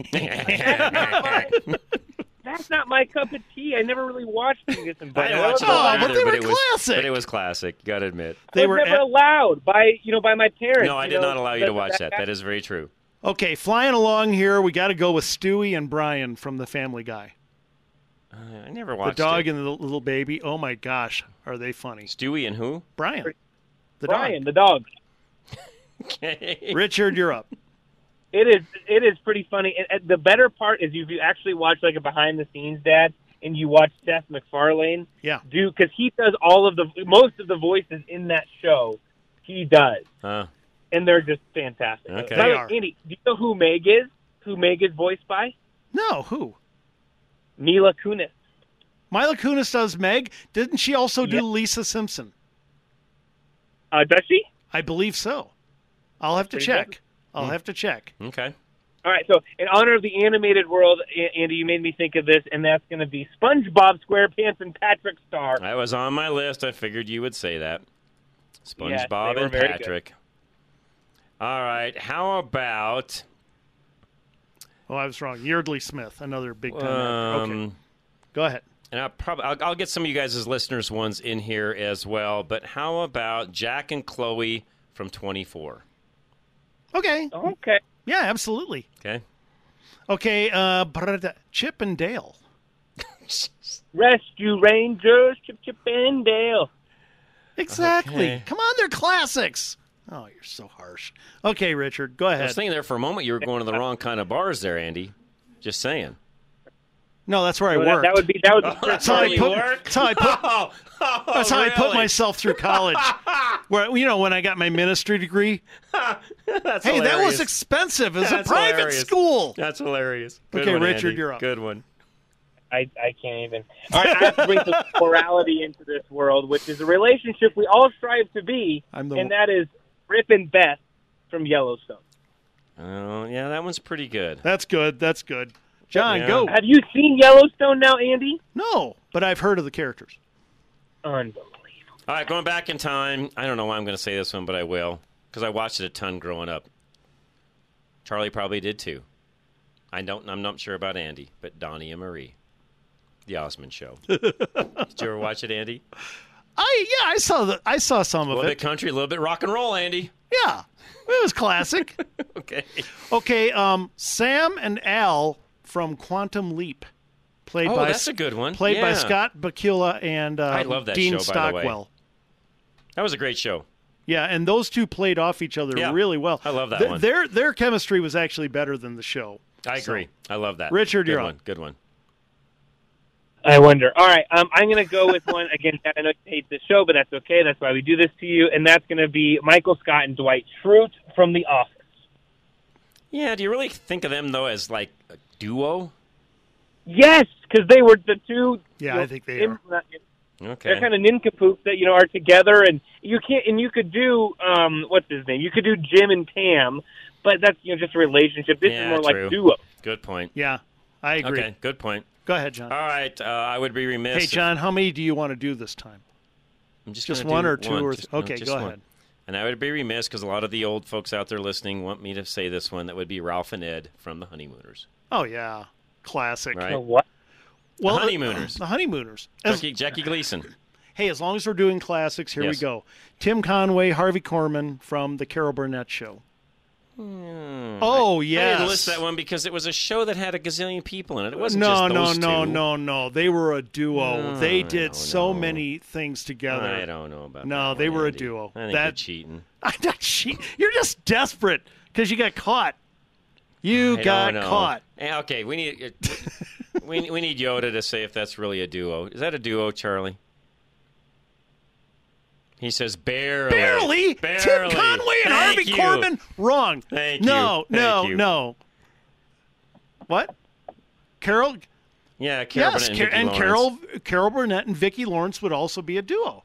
That's not my cup of tea. I never really watched Beavis and Butthead. I didn't watch it either, but they were classic. classic. But it was classic. You got to admit. I was never allowed by my parents. No, I did not allow you to watch that. That is very true. Okay, flying along here, we got to go with Stewie and Brian from The Family Guy. I never watched the dog it. and the little baby. Oh my gosh, are they funny? Stewie and who? Brian. The dog. Okay. Richard, you're up. It is pretty funny. And the better part is if you actually watch like a behind the scenes, Dad, and you watch Seth MacFarlane. Yeah. Because he does most of the voices in that show. He does. And they're just fantastic. Okay. By the They way, are. Andy, do you know who Meg is? Who Meg is voiced by? No, who? Mila Kunis. Mila Kunis does Meg. Didn't she also do Lisa Simpson? Does she? I believe so. I'll have to Pretty check. good. I'll have to check. Okay. All right, so in honor of the animated world, Andy, you made me think of this, and that's going to be SpongeBob SquarePants and Patrick Star. That was on my list. I figured you would say that. Yes, SpongeBob they were and very Patrick. All right. How about... Oh, I was wrong. Yeardley Smith, another big time actor. Okay. Go ahead. And I'll get some of you guys as listeners ones in here as well. But how about Jack and Chloe from 24? Okay. Okay. Yeah, absolutely. Okay. Okay, Chip and Dale. Rescue Rangers, Chip and Dale. Exactly. Okay. Come on, they're classics. Oh, you're so harsh. Okay, Richard, go I ahead. was thinking there for a moment you were going to the wrong kind of bars there, Andy. Just saying. No, that's where I Well, worked. that would be That's how I put. That's how I put. That's how I put really? myself through college. Where when I got my ministry degree. That's Hey, that was hilarious. expensive. It was a That's private hilarious. school. That's hilarious. Good Okay, one, Richard, Andy. you're up. Good one. I can't even. All right, I have to bring some morality into this world, which is a relationship we all strive to be, and that is Rip and Beth from Yellowstone. Oh, yeah, that one's pretty good. That's good. That's good. John, Yeah. go. Have you seen Yellowstone now, Andy? No, but I've heard of the characters. Unbelievable. All right, going back in time. I don't know why I'm going to say this one, but I will, because I watched it a ton growing up. Charlie probably did too. I'm not sure about Andy, but Donnie and Marie, The Osmond Show. Did you ever watch it, Andy? I saw some A of little it. bit country, a little bit rock and roll, Andy. Yeah, it was classic. Okay. Okay, Sam and Al from Quantum Leap, played Oh, by that's a good one. Played by Yeah. Scott Bakula and I love that Dean show, by the way. Stockwell. That was a great show. Yeah, and those two played off each other Yeah. really well. I love that one. Their chemistry was actually better than the show. I agree. I love that. Richard, good you're one. on. Good one. I wonder. All right, I'm going to go with one. Again, I know you hate this show, but that's okay. That's why we do this to you. And that's going to be Michael Scott and Dwight Schrute from The Office. Yeah, do you really think of them, though, as like a duo? Yes, because they were the two. Yeah, I think they are. Okay. They're kind of nincompoops that are together, and you can't. And you could do what's his name? You could do Jim and Pam, but that's just a relationship. This is more true. like duo. Good point. Yeah, I agree. Okay, good point. Go ahead, John. All right, I would be remiss. Hey, if- John, how many do you want to do this time? I'm just Just gonna one do or two one. or Just- okay, just go one. ahead. And I would be remiss because a lot of the old folks out there listening want me to say this one. That would be Ralph and Ed from The Honeymooners. Oh yeah, classic. Right. What? Well, The Honeymooners. The Honeymooners. Jackie Gleason. Hey, as long as we're doing classics, here Yes. we go. Tim Conway, Harvey Korman from The Carol Burnett Show. Oh, I yes. didn't list that one because it was a show that had a gazillion people in it. It wasn't No, just those no, two. no. They were a duo. No, they I did don't so know. many things together. I don't know about No, that they one, were Andy. a duo. I think That- you're cheating. I'm not cheating. You're just desperate because you got caught. I got don't know. caught. Okay, we need we need Yoda to say if that's really a duo. Is that a duo, Charlie? He says barely. Barely? Tim Conway and Thank Harvey you. Korman? Wrong. Thank no, you. no, Thank you. no. What? Carol? Yeah, Carol yes, Burnett and Vicki Lawrence. Carol Burnett and Vicki Lawrence would also be a duo.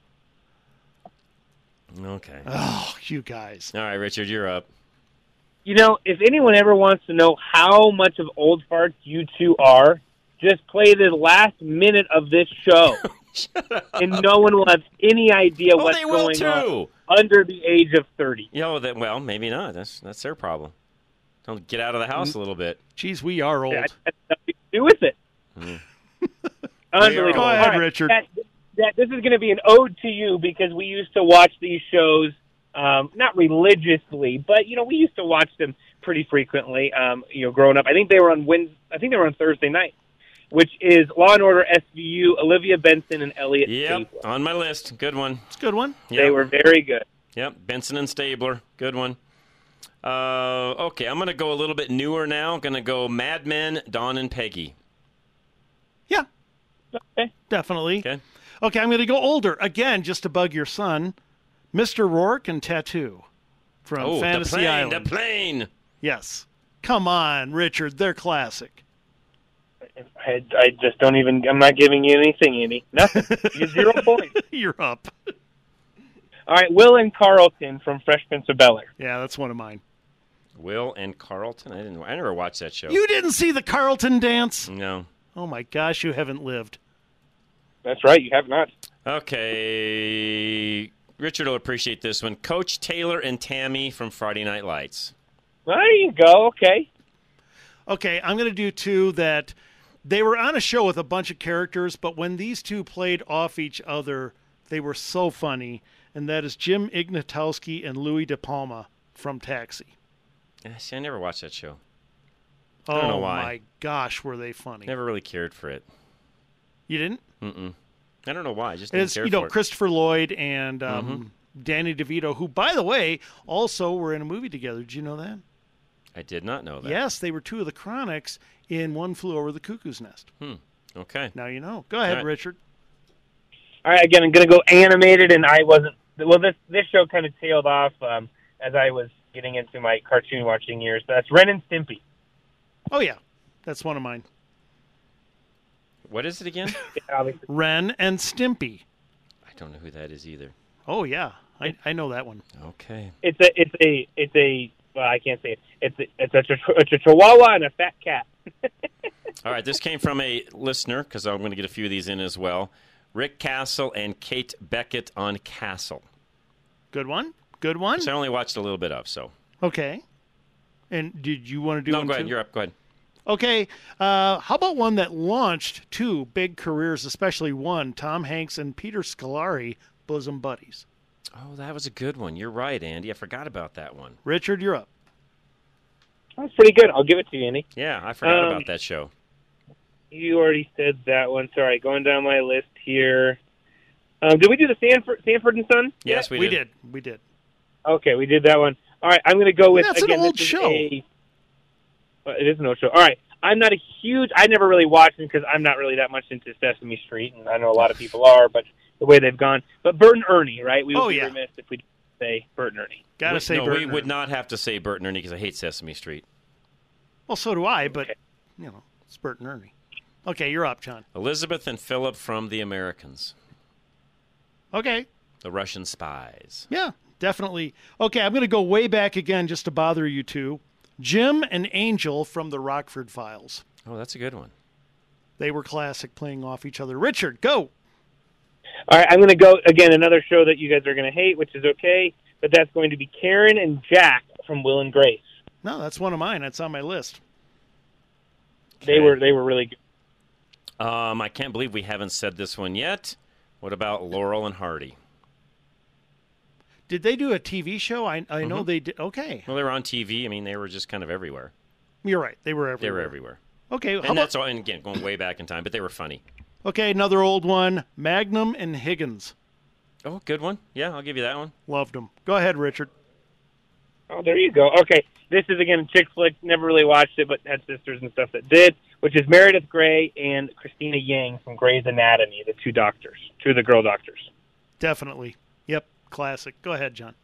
Okay. Oh, you guys. All right, Richard, you're up. You know, if anyone ever wants to know how much of old farts you two are, just play the last minute of this show. And no one will have any idea what's going on under the age of 30. Well, maybe not. That's their problem. Don't get out of the house a little bit. Geez, we are old. That has nothing to do with it. Unbelievable. Go ahead, All right, Richard. This is going to be an ode to you because we used to watch these shows, not religiously, but we used to watch them pretty frequently. Growing up, I think they were on Thursday night, which is Law and Order SVU. Olivia Benson and Elliot Stabler. On my list. Good one. It's a good one. Yep. They were very good. Yep, Benson and Stabler. Good one. Okay, I'm going to go a little bit newer now. I'm going to go Mad Men, Don and Peggy. Yeah. Okay. Definitely. Okay, I'm going to go older. Again, just to bug your son, Mr. Rourke and Tattoo from Fantasy Island. The plane. Yes. Come on, Richard. They're classic. I just don't even... I'm not giving you anything, Andy. Nothing. You get 0 points. You're up. All right, Will and Carlton from Fresh Prince of Bel-Air. Yeah, that's one of mine. Will and Carlton? I never watched that show. You didn't see the Carlton dance? No. Oh, my gosh, you haven't lived. That's right, you have not. Okay. Richard will appreciate this one. Coach Taylor and Tammy from Friday Night Lights. There you go, okay. Okay, I'm going to do two that they were on a show with a bunch of characters, but when these two played off each other, they were so funny, and that is Jim Ignatowski and Louis De Palma from Taxi. See, I never watched that show. I don't know why. Oh, my gosh, were they funny. Never really cared for it. You didn't? Mm-mm. I don't know why. I just didn't care for it. Christopher Lloyd and Danny DeVito, who, by the way, also were in a movie together. Did you know that? I did not know that. Yes, they were two of the Chronics in One Flew Over the Cuckoo's Nest. Okay. Now you know. Go ahead, Richard. All right, again, I'm going to go animated, and I wasn't... Well, this show kind of tailed off as I was getting into my cartoon watching years. That's Ren and Stimpy. Oh, yeah. That's one of mine. What is it again? Ren and Stimpy. I don't know who that is either. Oh, yeah. I know that one. Okay. It's a well, I can't say it. It's a chihuahua and a fat cat. All right, this came from a listener, because I'm going to get a few of these in as well. Rick Castle and Kate Beckett on Castle. Good one. Good one. Which I only watched a little bit of, so. Okay. And did you want to do one No, go ahead. too? You're up. Go ahead. Okay. How about one that launched two big careers, especially one, Tom Hanks and Peter Scolari, bosom buddies? Oh, that was a good one. You're right, Andy. I forgot about that one. Richard, you're up. That's pretty good. I'll give it to you, Andy. Yeah, I forgot about that show. You already said that one. Sorry, going down my list here. Did we do the Sanford and Son? Yes, we did. We did. Okay, we did that one. All right, I'm going to go with... That's again, an old this is show. it is an old show. All right, I'm not a huge... I never really watched them because I'm not really that much into Sesame Street, and I know a lot of people are, but the way they've gone. But Bert and Ernie, right? We would be remiss if we didn't say Bert and Ernie. Gotta say Bert and we Ernie. would not have to say Bert and Ernie because I hate Sesame Street. Well, so do I, but, it's Bert and Ernie. Okay, you're up, John. Elizabeth and Philip from The Americans. Okay. The Russian spies. Yeah, definitely. Okay, I'm going to go way back again just to bother you two. Jim and Angel from the Rockford Files. Oh, that's a good one. They were classic, playing off each other. Richard, go. All right, I'm going to go, again, another show that you guys are going to hate, which is okay, but that's going to be Karen and Jack from Will and Grace. No, that's one of mine. That's on my list. Okay. They were really good. I can't believe we haven't said this one yet. What about Laurel and Hardy? Did they do a TV show? I know they did. Okay. Well, they were on TV. I mean, they were just kind of everywhere. You're right. They were everywhere. They were everywhere. Okay. And that's all. And again, going way back in time, but they were funny. Okay, another old one. Magnum and Higgins. Oh, good one. Yeah, I'll give you that one. Loved them. Go ahead, Richard. Oh, there you go. Okay, this is, again, a chick flick. Never really watched it, but had sisters and stuff that did, which is Meredith Grey and Christina Yang from Grey's Anatomy, the two of the girl doctors. Definitely. Yep, classic. Go ahead, John.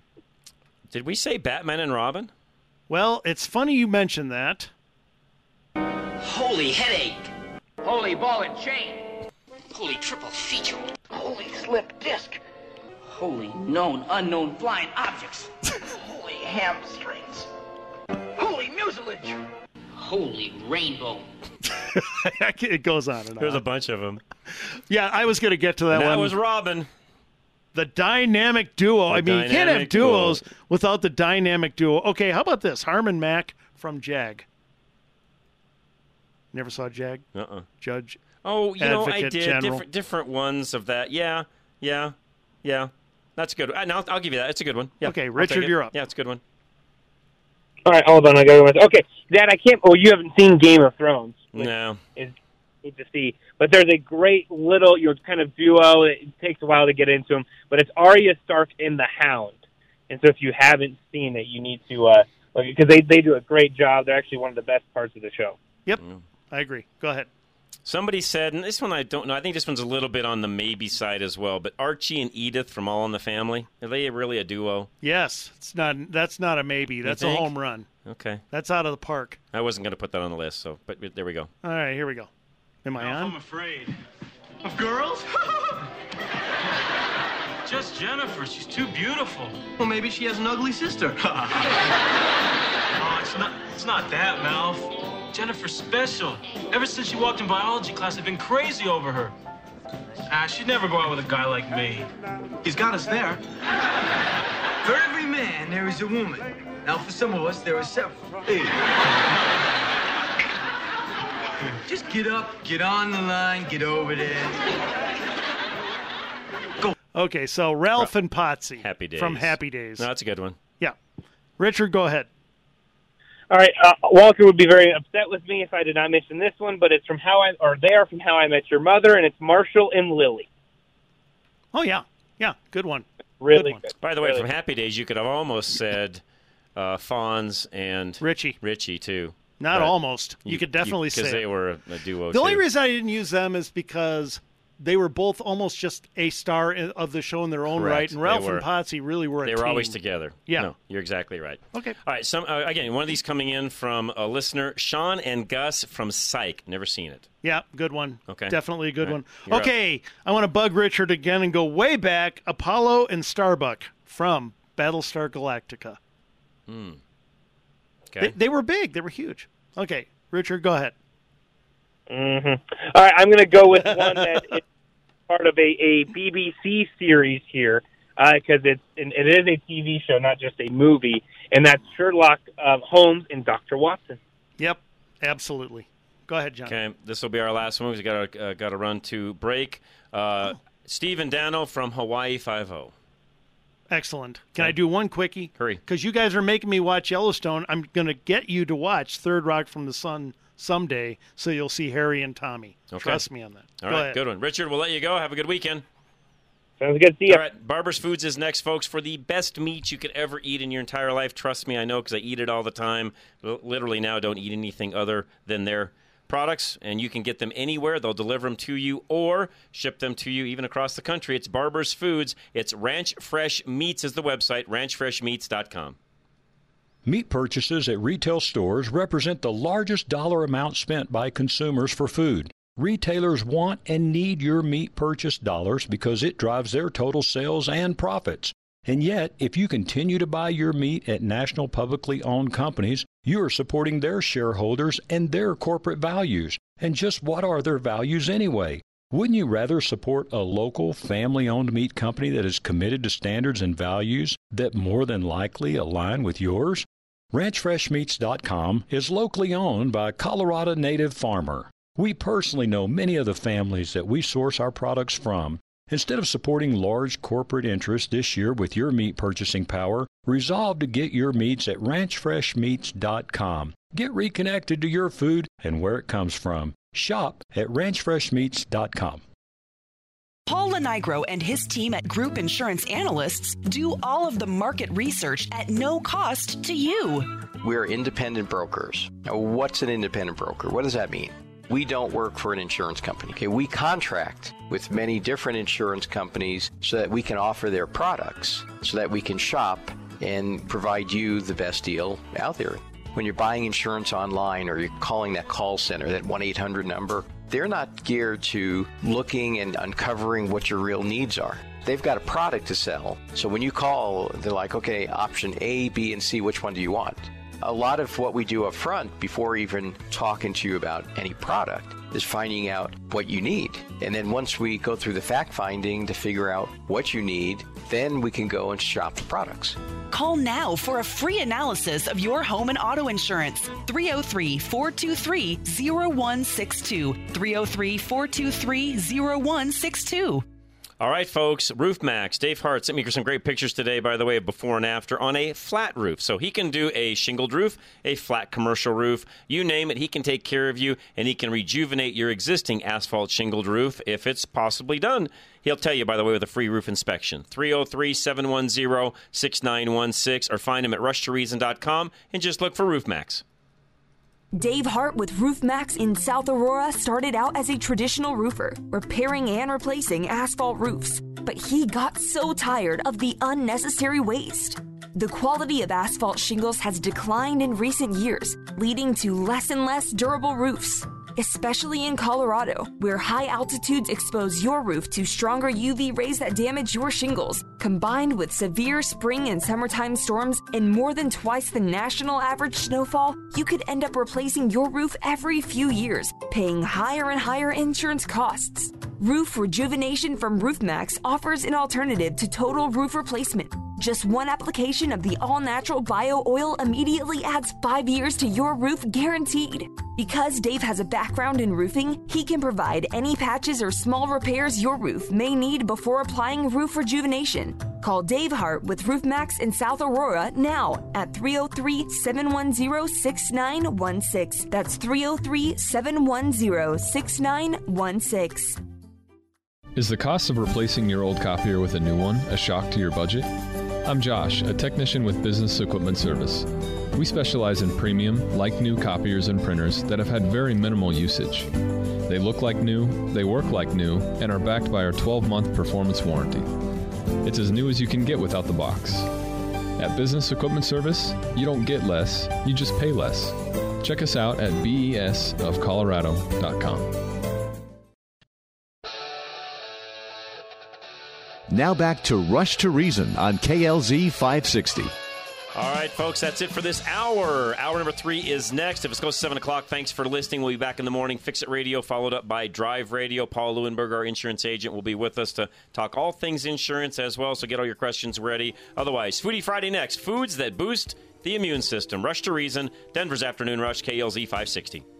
Did we say Batman and Robin? Well, it's funny you mentioned that. Holy headache. Holy ball and chain. Holy triple feature. Holy slip disc. Holy known unknown flying objects. Holy hamstrings. Holy mucilage. Holy rainbow. It goes on and on. There's a bunch of them. Yeah, I was going to get to that one. That was Robin. The dynamic duo. You can't have duos without the dynamic duo. Okay, how about this? Harmon Mack from Jag. Never saw Jag? Judge. Oh, you know, I did. General. Different ones of that. Yeah. That's a good one. No, I'll give you that. It's a good one. Yeah, okay, Richard, you're up. Yeah, it's a good one. All right, hold on. I got to Okay, Dad, I can't. Oh, you haven't seen Game of Thrones. No. Is need to see, but there's a great little kind of duo. It takes a while to get into them, but it's Arya Stark and the Hound. And so, if you haven't seen it, you need to because they do a great job. They're actually one of the best parts of the show. Yep, I agree. Go ahead. Somebody said, and this one I don't know, I think this one's a little bit on the maybe side as well, but Archie and Edith from All in the Family, are they really a duo? Yes. That's not a maybe. That's a home run. Okay. That's out of the park. I wasn't going to put that on the list, but there we go. All right, here we go. Am I on? I'm afraid. Of girls? Just Jennifer. She's too beautiful. Well, maybe she has an ugly sister. Oh, it's not that, Malf. Jennifer's special. Ever since she walked in biology class, I've been crazy over her. She'd never go out with a guy like me. He's got us there. For every man, there is a woman. Now, for some of us, there are several. Hey. Just get up, get on the line, get over there. Go. Okay, so Ralph and Potsy. Happy Days. From Happy Days. No, that's a good one. Yeah. Richard, go ahead. All right, Walter would be very upset with me if I did not mention this one, but it's from How I Met Your Mother, and it's Marshall and Lily. Oh yeah, good one. Really good. By the way, really from Happy Days, you could have almost said Fonz and Richie too. Not almost. You could definitely say because they were a duo. The only reason I didn't use them is because they were both almost just a star of the show in their own right, and Ralph and Potsy really were a team. They were always together. Yeah. No, you're exactly right. Okay. All right, again, one of these coming in from a listener, Sean and Gus from Psych. Never seen it. Yeah, good one. Okay. Definitely a good All right, one. Okay, I want to bug Richard again and go way back, Apollo and Starbuck from Battlestar Galactica. Okay. They were big. They were huge. Okay, Richard, go ahead. Mm-hmm. All right, I'm going to go with one that is part of a BBC series here because it is a TV show, not just a movie, and that's Sherlock Holmes and Dr. Watson. Yep, absolutely. Go ahead, John. Okay, this will be our last one. We've got to run to break. Steve and Dano from Hawaii Five-0. Excellent. Can I do one quickie? Hurry. Because you guys are making me watch Yellowstone. I'm going to get you to watch Third Rock from the Sun someday so you'll see Harry and Tommy. Okay. Trust me on that. All Go right, ahead. good one. Richard, we'll let you go. Have a good weekend. Sounds good. See you. All right, Barber's Foods is next, folks, for the best meat you could ever eat in your entire life. Trust me, I know because I eat it all the time. Literally now don't eat anything other than their products, and you can get them anywhere. They'll deliver them to you or ship them to you even across the country. It's Barber's Foods. It's Ranch Fresh Meats is the website, ranchfreshmeats.com. Meat purchases at retail stores represent the largest dollar amount spent by consumers for food. Retailers want and need your meat purchase dollars because it drives their total sales and profits. And yet, if you continue to buy your meat at national publicly owned companies, you are supporting their shareholders and their corporate values. And just what are their values anyway? Wouldn't you rather support a local, family-owned meat company that is committed to standards and values that more than likely align with yours? RanchFreshMeats.com is locally owned by a Colorado native farmer. We personally know many of the families that we source our products from. Instead of supporting large corporate interests this year with your meat purchasing power, resolve to get your meats at RanchFreshMeats.com. Get reconnected to your food and where it comes from. Shop at RanchFreshMeats.com. Paul Lenigro and his team at Group Insurance Analysts do all of the market research at no cost to you. We're independent brokers. Now, what's an independent broker? What does that mean? We don't work for an insurance company. Okay, we contract with many different insurance companies so that we can offer their products, so that we can shop and provide you the best deal out there. when you're buying insurance online or you're calling that call center, that 1-800 number, they're not geared to looking and uncovering what your real needs are. They've got a product to sell. So when you call, they're like, okay, option A, B, and C, which one do you want? A lot of what we do up front before even talking to you about any product is finding out what you need. And then once we go through the fact finding to figure out what you need, then we can go and shop the products. Call now for a free analysis of your home and auto insurance. 303-423-0162. 303-423-0162. All right, folks, Roof Max. Dave Hart sent me some great pictures today, by the way, of before and after on a flat roof. So he can do a shingled roof, a flat commercial roof, you name it. He can take care of you, and he can rejuvenate your existing asphalt shingled roof if it's possibly done. He'll tell you, by the way, with a free roof inspection. 303-710-6916, or find him at rushtoreason.com and just look for Roof Max. Dave Hart with Roof Max in South Aurora started out as a traditional roofer, repairing and replacing asphalt roofs. But he got so tired of the unnecessary waste. The quality of asphalt shingles has declined in recent years, leading to less and less durable roofs. Especially in Colorado, where high altitudes expose your roof to stronger UV rays that damage your shingles, combined with severe spring and summertime storms and more than twice the national average snowfall, you could end up replacing your roof every few years, paying higher and higher insurance costs. Roof Rejuvenation from Roof Max offers an alternative to total roof replacement. Just one application of the all-natural bio oil immediately adds 5 years to your roof guaranteed. Because Dave has a background in roofing, he can provide any patches or small repairs your roof may need before applying Roof Rejuvenation. Call Dave Hart with Roof Max in South Aurora now at 303-710-6916. That's 303-710-6916. Is the cost of replacing your old copier with a new one a shock to your budget? I'm Josh, a technician with Business Equipment Service. We specialize in premium, like-new copiers and printers that have had very minimal usage. They look like new, they work like new, and are backed by our 12-month performance warranty. It's as new as you can get without the box. At Business Equipment Service, you don't get less, you just pay less. Check us out at besofcolorado.com. Now back to Rush to Reason on KLZ 560. All right, folks, that's it for this hour. Hour number 3 is next. If it's close to 7 o'clock, thanks for listening. We'll be back in the morning. Fix It Radio, followed up by Drive Radio. Paul Leuenberg, our insurance agent, will be with us to talk all things insurance as well, so get all your questions ready. Otherwise, Foodie Friday next. Foods that boost the immune system. Rush to Reason, Denver's Afternoon Rush, KLZ 560.